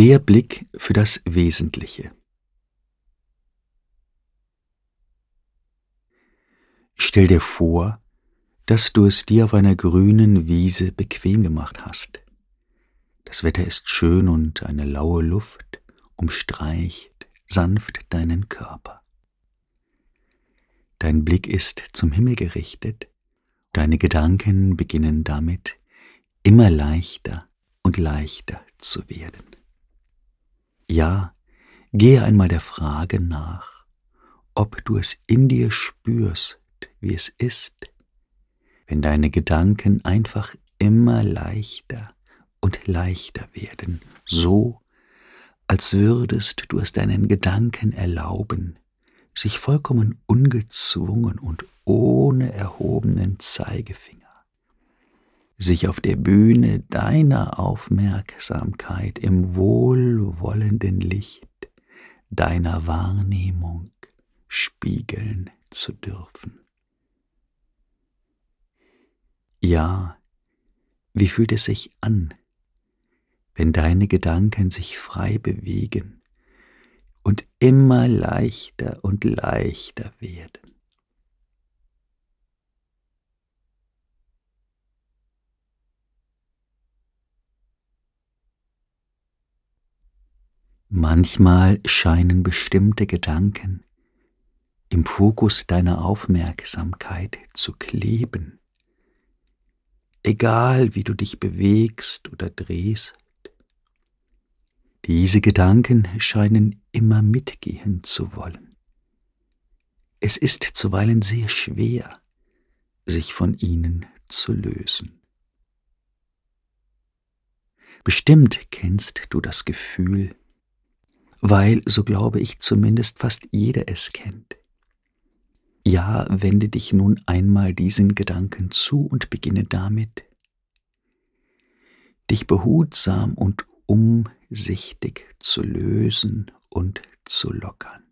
Der Blick für das Wesentliche. Stell dir vor, dass du es dir auf einer grünen Wiese bequem gemacht hast. Das Wetter ist schön und eine laue Luft umstreicht sanft deinen Körper. Dein Blick ist zum Himmel gerichtet, deine Gedanken beginnen damit immer leichter und leichter zu werden. Ja, gehe einmal der Frage nach, ob du es in dir spürst, wie es ist, wenn deine Gedanken einfach immer leichter und leichter werden, so, als würdest du es deinen Gedanken erlauben, sich vollkommen ungezwungen und ohne erhobenen Zeigefinger, sich auf der Bühne deiner Aufmerksamkeit im wohlwollenden Licht deiner Wahrnehmung spiegeln zu dürfen. Ja, wie fühlt es sich an, wenn deine Gedanken sich frei bewegen und immer leichter und leichter werden? Manchmal scheinen bestimmte Gedanken im Fokus deiner Aufmerksamkeit zu kleben. Egal wie du dich bewegst oder drehst, diese Gedanken scheinen immer mitgehen zu wollen. Es ist zuweilen sehr schwer, sich von ihnen zu lösen. Bestimmt kennst du das Gefühl, weil, so glaube ich zumindest, fast jeder es kennt. Ja, wende dich nun einmal diesen Gedanken zu und beginne damit, dich behutsam und umsichtig zu lösen und zu lockern,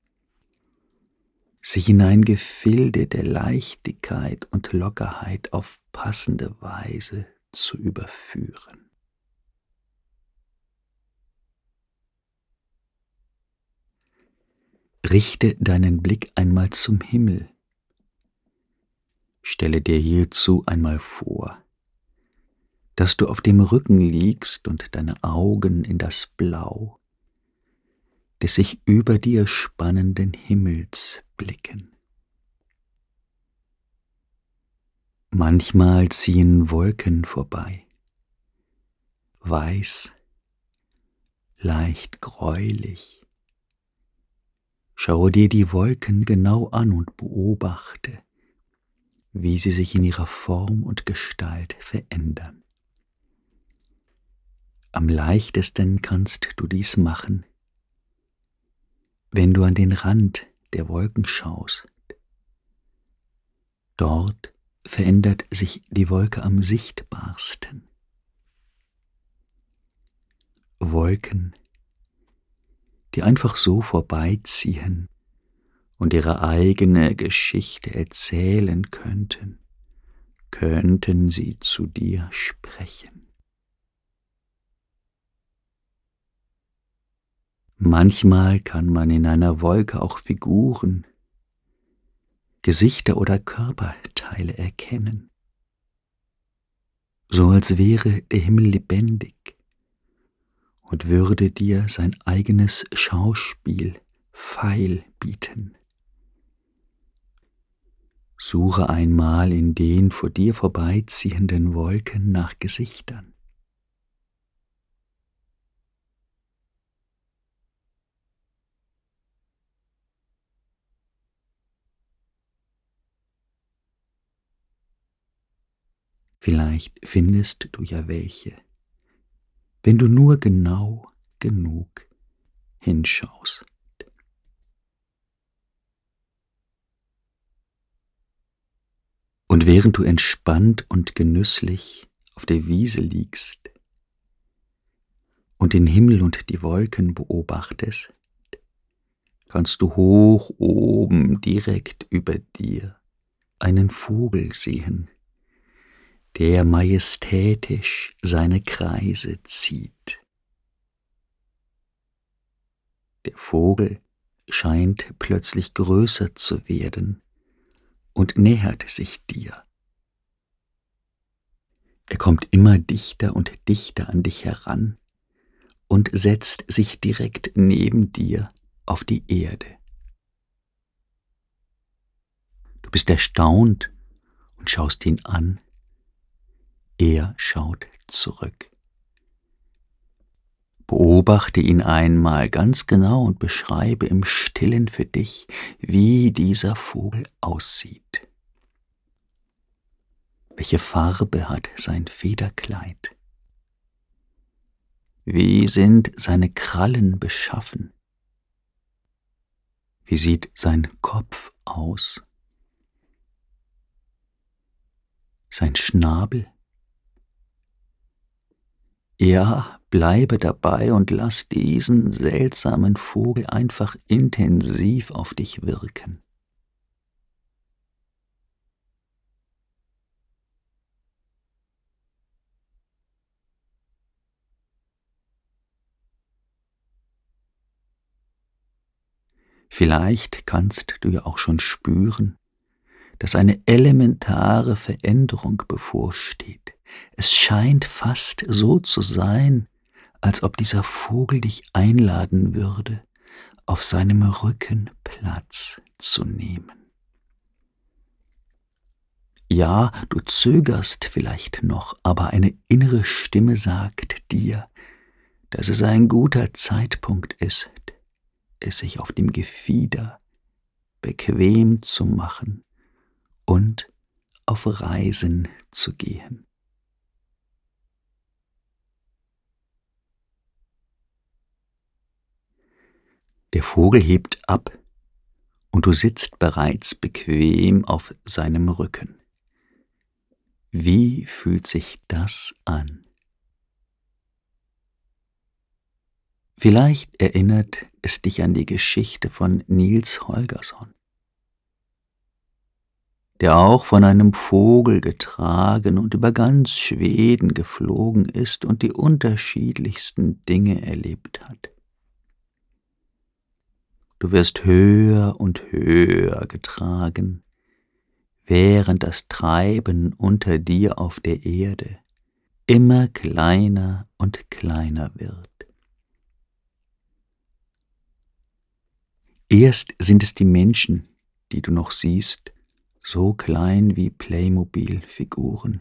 sich in ein Gefilde der Leichtigkeit und Lockerheit auf passende Weise zu überführen. Richte deinen Blick einmal zum Himmel. Stelle dir hierzu einmal vor, dass du auf dem Rücken liegst und deine Augen in das Blau des sich über dir spannenden Himmels blicken. Manchmal ziehen Wolken vorbei, weiß, leicht gräulich. Schaue dir die Wolken genau an und beobachte, wie sie sich in ihrer Form und Gestalt verändern. Am leichtesten kannst du dies machen, wenn du an den Rand der Wolken schaust. Dort verändert sich die Wolke am sichtbarsten. Wolken, die einfach so vorbeiziehen und ihre eigene Geschichte erzählen könnten sie zu dir sprechen. Manchmal kann man in einer Wolke auch Figuren, Gesichter oder Körperteile erkennen, so als wäre der Himmel lebendig und würde dir sein eigenes Schauspiel feil bieten. Suche einmal in den vor dir vorbeiziehenden Wolken nach Gesichtern. Vielleicht findest du ja welche, wenn du nur genau genug hinschaust. Und während du entspannt und genüsslich auf der Wiese liegst und den Himmel und die Wolken beobachtest, kannst du hoch oben direkt über dir einen Vogel sehen, der majestätisch seine Kreise zieht. Der Vogel scheint plötzlich größer zu werden und nähert sich dir. Er kommt immer dichter und dichter an dich heran und setzt sich direkt neben dir auf die Erde. Du bist erstaunt und schaust ihn an. Er schaut zurück. Beobachte ihn einmal ganz genau und beschreibe im Stillen für dich, wie dieser Vogel aussieht. Welche Farbe hat sein Federkleid? Wie sind seine Krallen beschaffen? Wie sieht sein Kopf aus? Sein Schnabel? Ja, bleibe dabei und lass diesen seltsamen Vogel einfach intensiv auf dich wirken. Vielleicht kannst du ja auch schon spüren, dass eine elementare Veränderung bevorsteht. Es scheint fast so zu sein, als ob dieser Vogel dich einladen würde, auf seinem Rücken Platz zu nehmen. Ja, du zögerst vielleicht noch, aber eine innere Stimme sagt dir, dass es ein guter Zeitpunkt ist, es sich auf dem Gefieder bequem zu machen und auf Reisen zu gehen. Der Vogel hebt ab und du sitzt bereits bequem auf seinem Rücken. Wie fühlt sich das an? Vielleicht erinnert es dich an die Geschichte von Niels Holgersson, der auch von einem Vogel getragen und über ganz Schweden geflogen ist und die unterschiedlichsten Dinge erlebt hat. Du wirst höher und höher getragen, während das Treiben unter dir auf der Erde immer kleiner und kleiner wird. Erst sind es die Menschen, die du noch siehst, so klein wie Playmobil-Figuren.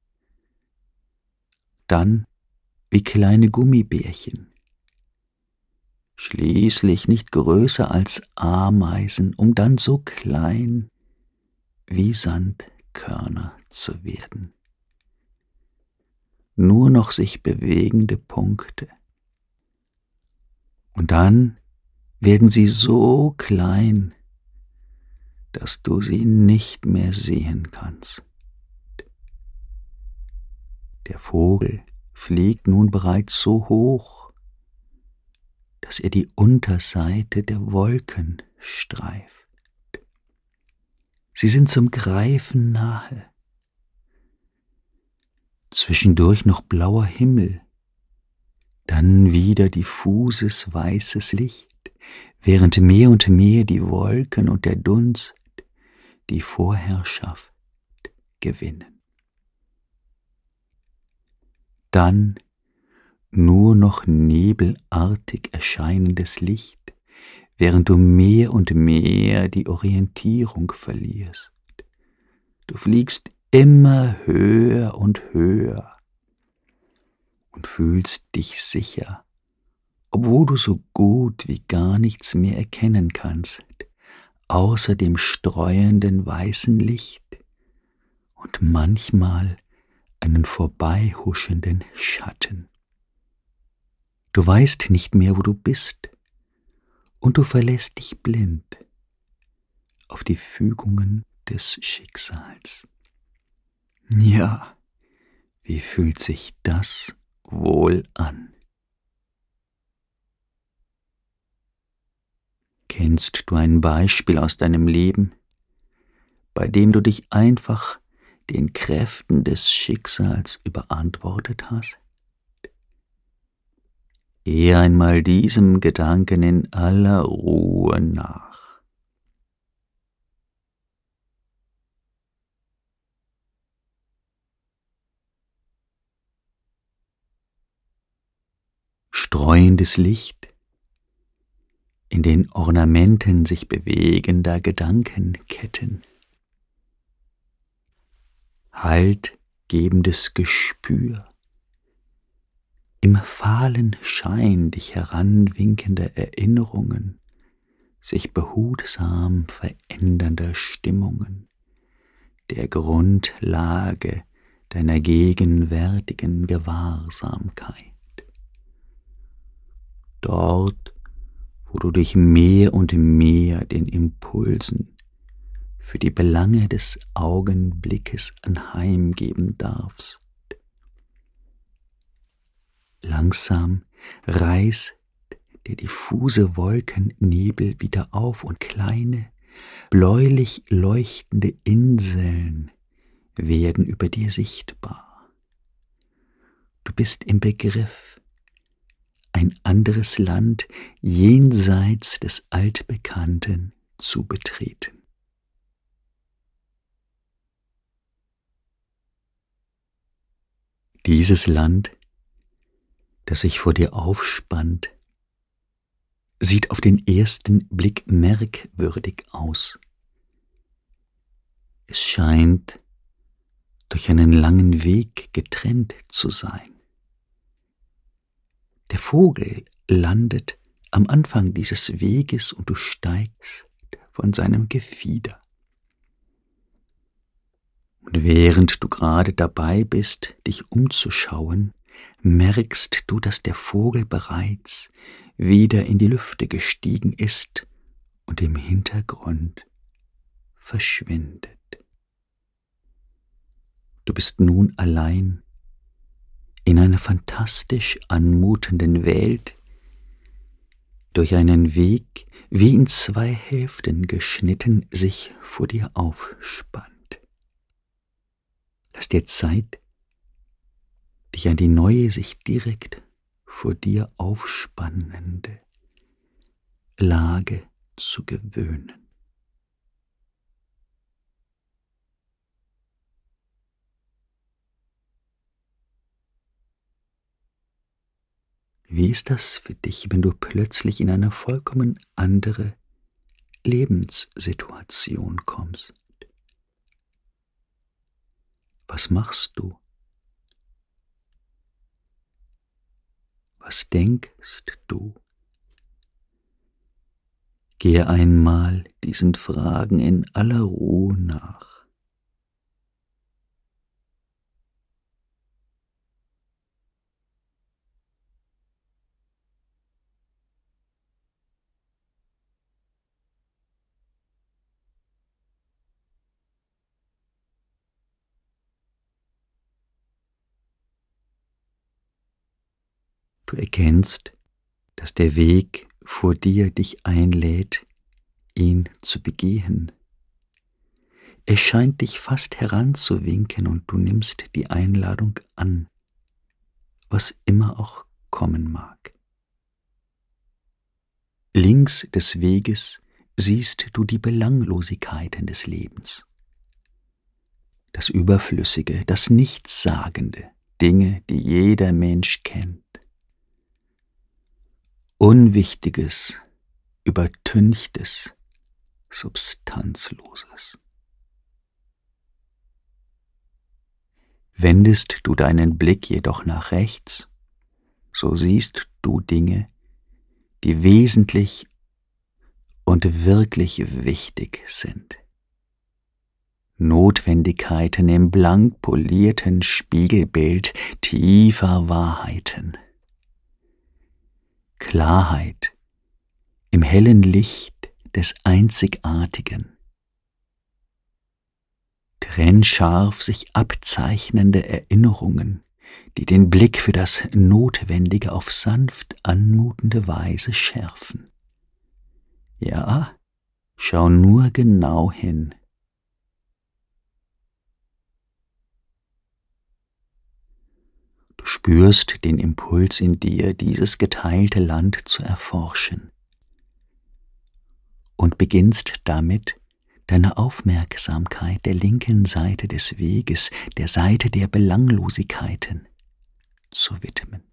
Dann wie kleine Gummibärchen. Schließlich nicht größer als Ameisen, um dann so klein wie Sandkörner zu werden. Nur noch sich bewegende Punkte. Und dann werden sie so klein, dass du sie nicht mehr sehen kannst. Der Vogel fliegt nun bereits so hoch, dass er die Unterseite der Wolken streift. Sie sind zum Greifen nahe. Zwischendurch noch blauer Himmel, dann wieder diffuses weißes Licht, während mehr und mehr die Wolken und der Dunst die Vorherrschaft gewinnen. Dann nur noch nebelartig erscheinendes Licht, während du mehr und mehr die Orientierung verlierst. Du fliegst immer höher und höher und fühlst dich sicher, obwohl du so gut wie gar nichts mehr erkennen kannst, außer dem streuenden weißen Licht und manchmal einen vorbeihuschenden Schatten. Du weißt nicht mehr, wo du bist, und du verlässt dich blind auf die Fügungen des Schicksals. Ja, wie fühlt sich das wohl an? Kennst du ein Beispiel aus deinem Leben, bei dem du dich einfach den Kräften des Schicksals überantwortet hast? Geh einmal diesem Gedanken in aller Ruhe nach. Streuendes Licht in den Ornamenten sich bewegender Gedankenketten. Haltgebendes Gespür im fahlen Schein dich heranwinkender Erinnerungen, sich behutsam verändernder Stimmungen, der Grundlage deiner gegenwärtigen Gewahrsamkeit. Dort, wo du dich mehr und mehr den Impulsen für die Belange des Augenblickes anheimgeben darfst. Langsam reißt der diffuse Wolkennebel wieder auf und kleine, bläulich leuchtende Inseln werden über dir sichtbar. Du bist im Begriff, ein anderes Land jenseits des Altbekannten zu betreten. Dieses Land, das sich vor dir aufspannt, sieht auf den ersten Blick merkwürdig aus. Es scheint durch einen langen Weg getrennt zu sein. Der Vogel landet am Anfang dieses Weges und du steigst von seinem Gefieder. Und während du gerade dabei bist, dich umzuschauen, merkst du, dass der Vogel bereits wieder in die Lüfte gestiegen ist und im Hintergrund verschwindet. Du bist nun allein in einer fantastisch anmutenden Welt, durch einen Weg, wie in zwei Hälften geschnitten, sich vor dir aufspannt. Lass dir Zeit, dich an die neue, sich direkt vor dir aufspannende Lage zu gewöhnen. Wie ist das für dich, wenn du plötzlich in eine vollkommen andere Lebenssituation kommst? Was machst du? Was denkst du? Gehe einmal diesen Fragen in aller Ruhe nach. Du erkennst, dass der Weg vor dir dich einlädt, ihn zu begehen. Er scheint dich fast heranzuwinken und du nimmst die Einladung an, was immer auch kommen mag. Links des Weges siehst du die Belanglosigkeiten des Lebens, das Überflüssige, das Nichtssagende, Dinge, die jeder Mensch kennt. Unwichtiges, Übertünchtes, Substanzloses. Wendest du deinen Blick jedoch nach rechts, so siehst du Dinge, die wesentlich und wirklich wichtig sind. Notwendigkeiten im blank polierten Spiegelbild tiefer Wahrheiten. Klarheit im hellen Licht des Einzigartigen. Trennscharf sich abzeichnende Erinnerungen, die den Blick für das Notwendige auf sanft anmutende Weise schärfen. Ja, schau nur genau hin. Du spürst den Impuls in dir, dieses geteilte Land zu erforschen, und beginnst damit, deine Aufmerksamkeit der linken Seite des Weges, der Seite der Belanglosigkeiten, zu widmen.